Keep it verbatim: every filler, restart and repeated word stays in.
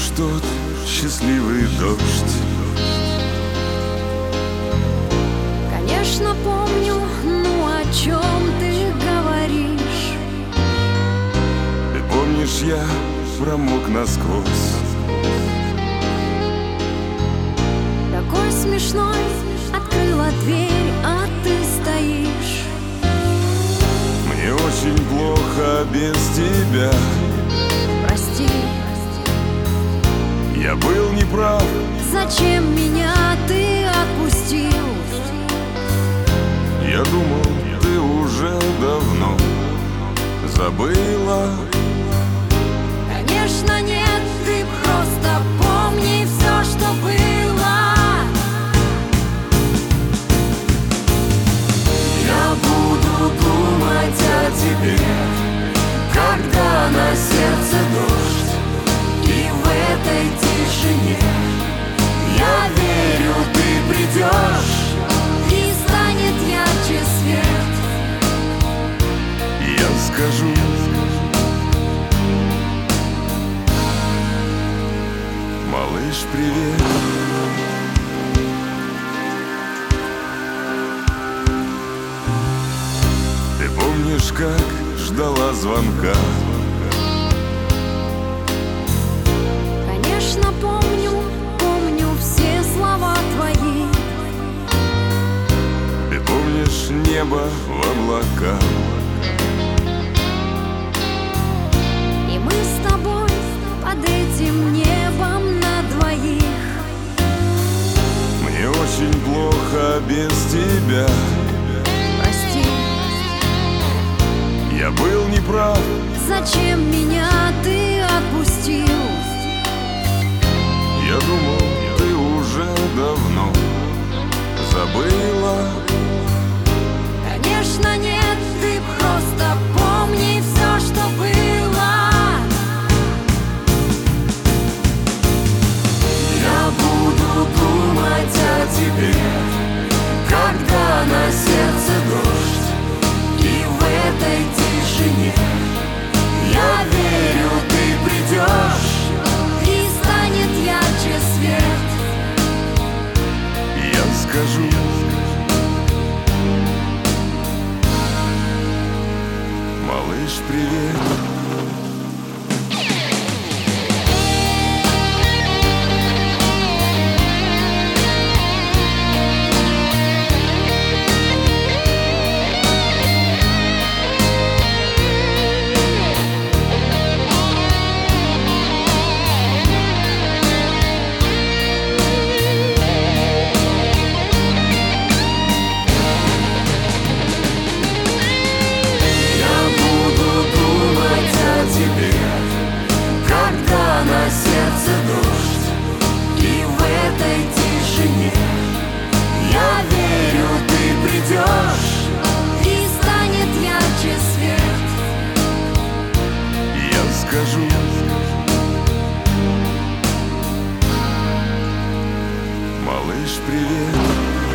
помнишь тот счастливый дождь? Конечно, помню, ну о чем ты говоришь? Ты помнишь, я промок насквозь. Такой смешной, открыла дверь, а ты стоишь. Мне очень плохо без тебя. Прости, я был неправ. зачем меня ты отпустил? Я думал, ты уже давно забыла. Конечно, нет, ты просто помни все, что было. Я буду думать о тебе, когда на сердце дождь. И в этой тишине я верю, ты придешь. И станет ярче свет. Я скажу: малыш, привет. Ты помнишь, как ждала звонка? Конечно, помню, помню все слова твои. Ты помнишь небо в облаках? И мы с тобой под этим небом на двоих. Мне очень плохо без тебя. Прости, Я был неправ. зачем меня ты отпустил? Я думал, ты уже давно забыла. Конечно, нет, ты просто помни все, что было. Я буду думать о тебе, когда на сердце дождь. И в этой тишине я верю, ты придешь. И станет ярче свет. Я скажу: малыш, привет. Когда на сердце дождь. И в этой тишине я верю, ты придешь. И станет ярче свет. Я скажу: малыш, привет.